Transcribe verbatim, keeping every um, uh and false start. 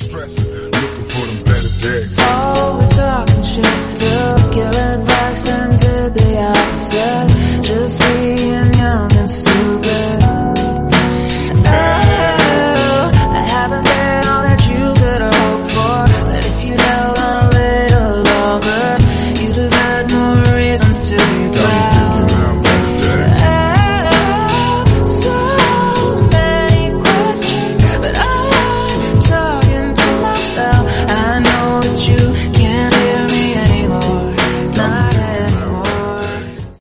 stressing, looking for them better days. Always talking shit,